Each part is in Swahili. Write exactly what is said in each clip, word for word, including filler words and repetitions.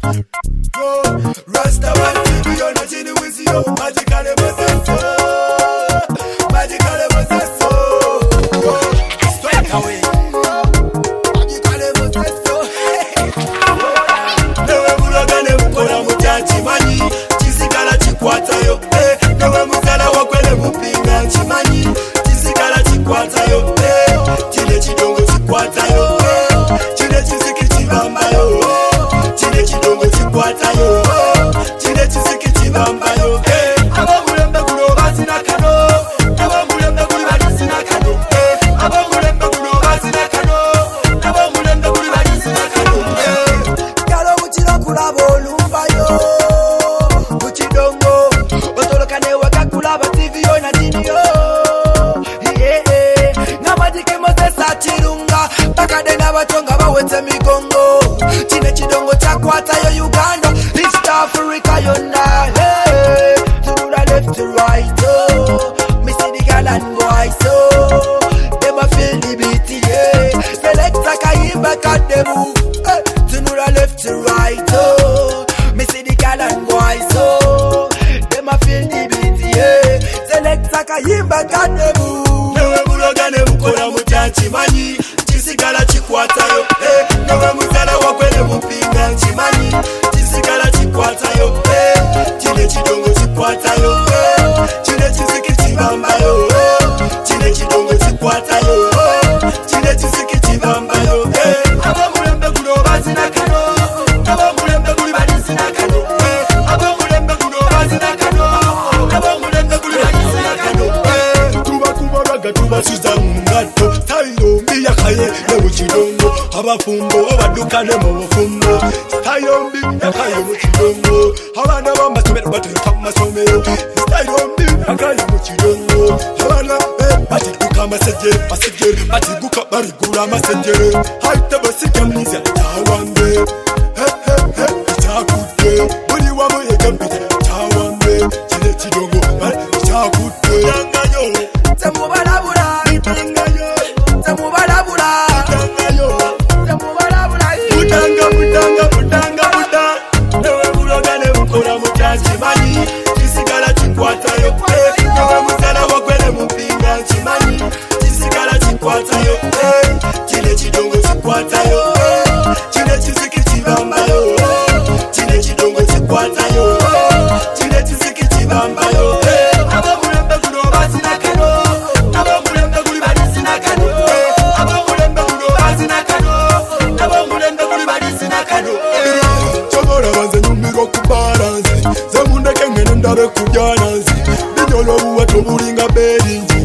Rasta one T V on a chini with you. Magical emotion. Magical emotion. Straight away. Magical emotion. Newe mulogane mukora muchachi mani. Chisikala chikwata yo. Newe muzala wakwele mupinga chimani. Chisikala chikwata yo. Chile chidongo chikwata yo. Chile chisiki chibamba yo. Chile chidongo chikwata yo. Chile chisiki chibamba yo. Abamulembe kuno basina kano. Abamulembe kuli badisina kano. Abamulembe kuno basina kano. Abamulembe kuli badisina kano. Kalo muchiro kulabo lumba yo. Muchidongo. Otolokane wakakulaba T V yo na dini yo. Namadike mozesa chirunga. Bakade na batonga bawete migongo. Chine chidongo chakwata yo Uganda. East Africa yo na. Hey, to the left to right oh. Me see the girl and boy so. Them a feel the beat yeah. Select a kaimba cut them move. Hey, to the left to right oh. Me see the girl and boy so. Them a feel the beat yeah. Select a kaimba cut them move. Newe mulogane mukora muchachi mani. Chisigala chikwata yo. Hey, newe muzala wakwele mupinga chimani. Chisigala chikwata yo. Hey, chile chidongo chikwata yo. Hey, chile chisiki chibamba yo. Hey, chile chidongo chikwata yo. Hey, chile chisiki chibamba yo. Hey, abamulembe kuno basina kano. Abamulembe kuli badisina kano. Hey, abamulembe kuno basina kano. Abamulembe kuli badisina kano. Hey, tuba kumaraga tuba siza mungato. Tayo mbiya kaye ne muchidongo. Abafumbo abadukane mu bufumbo. Tayo mbiya kaye mu chidongo. Abana bamba tubere batuka masomero. Tayo mbiya kaye mu chidongo. Abana batuka masejere masejere batiguka barigura masejere. Haita basika mwiza tawange. He he he itakude. Buri wamo yegambite tawange. Chile chidongo itakude. Yangayo tamubalabula. Yangayo tamubalabula. Yangayo tamubalabula. Budanga budanga budanga budanga. Newe mulogane mukora muchachi mani. Chisigala chikwata yo. Newe muzala wakwele mupinga chimani. Chisigala chikwata yo. Chile chidongo chikwata yo. Chile chisiki chibamba yo. Chile chidongo chikwata yo. Chile chisiki chibamba yo. Abamulembe kuno basina kano. Abamulembe kuli badisina kano. Abamulembe kuno basina kano. Abamulembe kuli badisina kano. Chogora banze nyumiro kubaranzi. Zemunda kengene ndabe kubyaranzi. Binyolo buwa tobulinga berinji.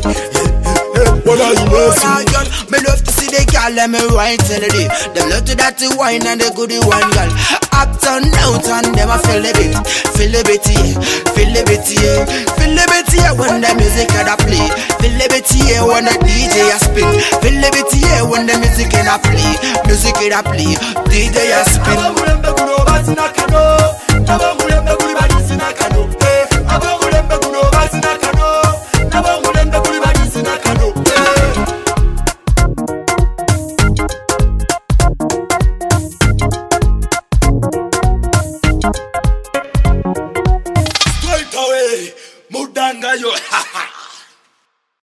What are you messing? Me love to see the girl let me wine till the day. Them love to that wine and the goodie one girl. Uptown, downtown, them a feel the beat, feel the beat, yeah, feel the beat, yeah, feel the beat, yeah. When the music a play, feel the beat, yeah. When the D J a spin, feel the beat, yeah. When the music a play, music a play, D J a spin.